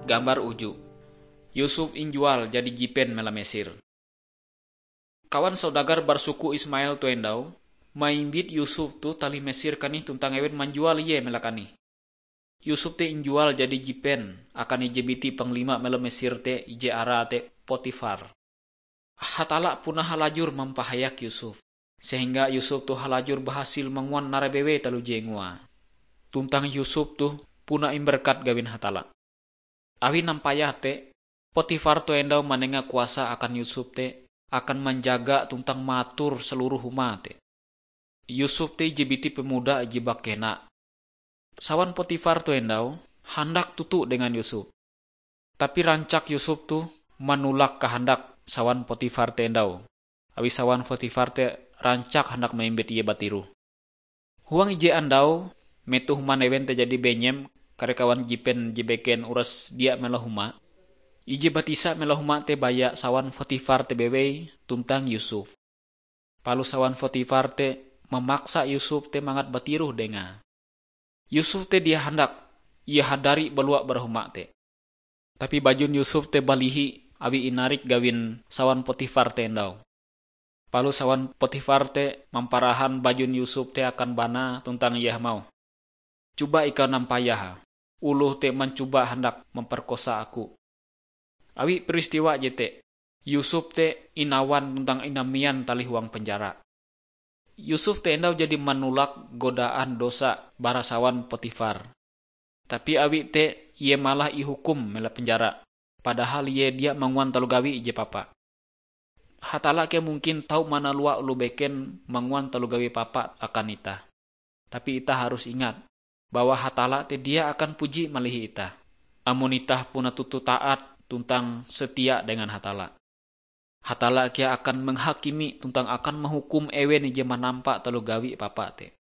Gambar uju. Yusuf injual jadi jipen mela Mesir. Kawan saudagar bersuku Ismail tu endau, maimbit Yusuf tu tali Mesir kani tuntang ewen manjual ye mela kani. Yusuf te injual jadi jipen akan ijebiti panglima mela Mesir te ije ara te Potifar. Hatala punah halajur mempahayak Yusuf, sehingga Yusuf tu halajur berhasil menguan narabewe talu jengua. Tuntang Yusuf tu punah imberkat gawin hatala. Awi nampayah te, Potifar tu endau manenga kuasa akan Yusuf te, akan menjaga tuntang matur seluruh umat te. Yusuf te jebiti pemuda jebak kena. Sawan Potifar tu endau, hendak tutu dengan Yusuf. Tapi rancak Yusuf tu menolak kehendak sawan Potifar te endau. Awi sawan Potifar te rancak hendak maimbit ia batiru. Huang ije andau, metuh manewen te jadi benyem, karekawan jipen jebeken uras dia melahuma. Ije batisa melahuma te baya sawan Potifar te bewe tuntang Yusuf. Palu sawan Potifar te memaksa Yusuf te mangat batiruh denga. Yusuf te dia hendak, ia hadari beluak berhuma te. Tapi bajun Yusuf te balihi awi inarik gawin sawan Potifar te endau. Palu sawan Potifar te mamparahan bajun Yusuf te akan bana tuntang ia mau. Cuba ika nampayah, uluh te mencuba hendak memperkosa aku. Awi peristiwa jete, Yusuf te inawan tentang inamian tali huang penjara. Yusuf te endau jadi menolak godaan dosa barasawan Potifar. Tapi awi te ia malah ihukum mela penjara. Padahal ia dia menguan talu gawi ije papa. Hatala ke mungkin tahu mana luak ulu beken menguan talu gawi papa akan ita. Tapi ita harus ingat bahwa hatala te dia akan puji malihi ita. Amun ita puna tutu taat tuntang setia dengan hatala. Hatala kia akan menghakimi tuntang akan menghukum ewen ije manampak talu gawi papa te.